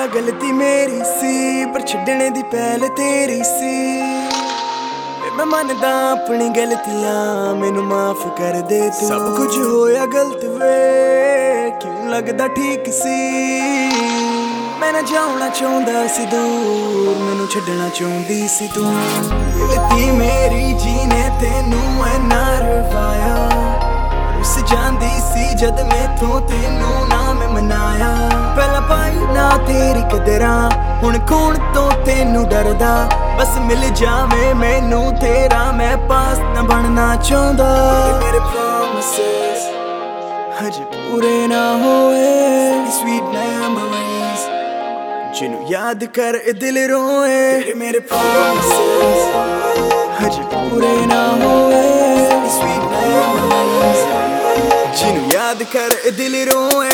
गलती मेरी सी पर छड्डने दी पहल तेरी सी। मैं मनदा अपनी गलतियां मैनू माफ कर दे तू। सब कुछ होया गलत वे क्यों लगदा ठीक सी। मैं ना जाना चाहता सी दूर मैनू छड्डना चाहती सी तू। गलती मेरी जीने तेनू इन्ना रवाया रुस जांदी सी जद मैथों तेनू ना मैं मनाया। पहला पाई ना तेरी कदरां हुण कौन तो तेनू डरदा। बस मिल जावे मैनू तेरा मैं पास ना बनना चाहता। मेरे promises हजे पूरे ना होए sweet memories जिन्नू याद कर दिल रोए। मेरे promises हजे पूरे ना होए sweet memories जिन्नू याद कर दिल रोए।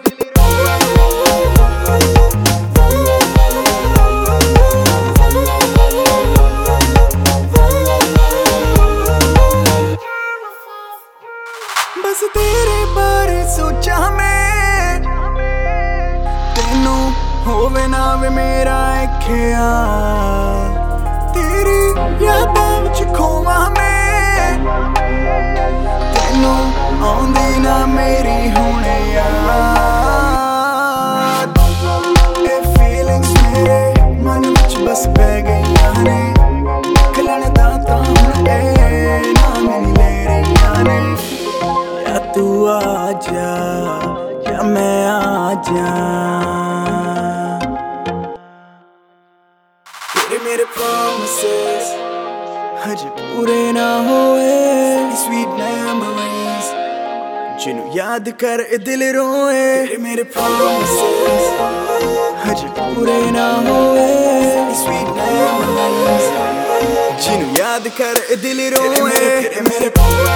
बस तेरे बारे सोचा मैं तेनू होवे ना वे मेरा ख्याल। तेरी यादां विच खोवां मैं तेनू आउंदी ना मेरी हुण याद। ए फीलिंग्स मेरे मन विच बस पै गईयां ने निकलण दा तां हुण ए ना मैनू ले रहीआं ने। या तू आजा या मैं आजा तेरे मेरे promises हजे पूरे ना होए sweet memories जिन्नू याद कर दिल रोए। तेरे मेरे promises हजे पूरे ना होए sweet memories जिन्नू याद कर दिल रोए। तेरे मेरे